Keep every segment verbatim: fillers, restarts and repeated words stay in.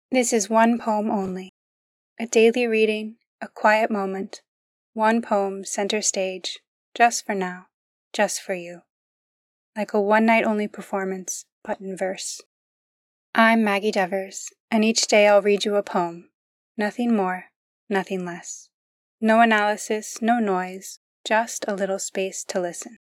This is one poem only. A daily reading, a quiet moment, one poem center stage, just for now, just for you. Like a one-night-only performance, but in verse. I'm Maggie Devers, and each day I'll read you a poem. Nothing more, nothing less. No analysis, no noise, just a little space to listen.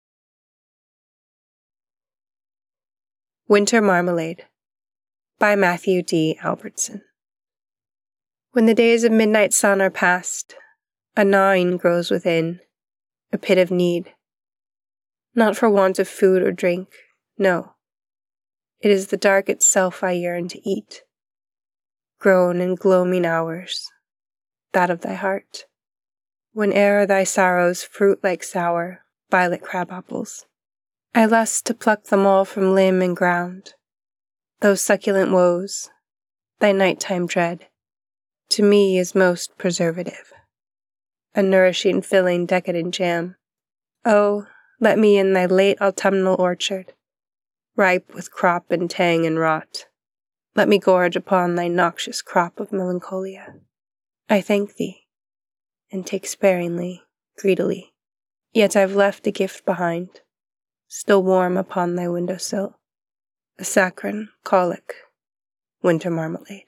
Winter Marmalade by Matthew D. Albertson. When the days of midnight sun are past, a gnawing grows within, a pit of need. Not for want of food or drink, no. It is the dark itself I yearn to eat. Grown in gloaming hours, that of thy heart, whene'er thy sorrows fruit like sour, violet crab-apples. I lust to pluck them all from limb and ground. Those succulent woes, thy nighttime dread, to me is most preservative. A nourishing, filling, decadent jam. Oh, let me in thy late autumnal orchard, ripe with crop and tang and rot. Let me gorge upon thy noxious crop of melancholia. I thank thee, and take sparingly, greedily. Yet I've left a gift behind, still warm upon thy window-sill. A saccharine, colic, winter marmalade.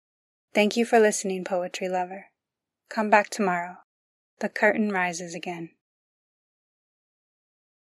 Thank you for listening, poetry lover. Come back tomorrow. The curtain rises again.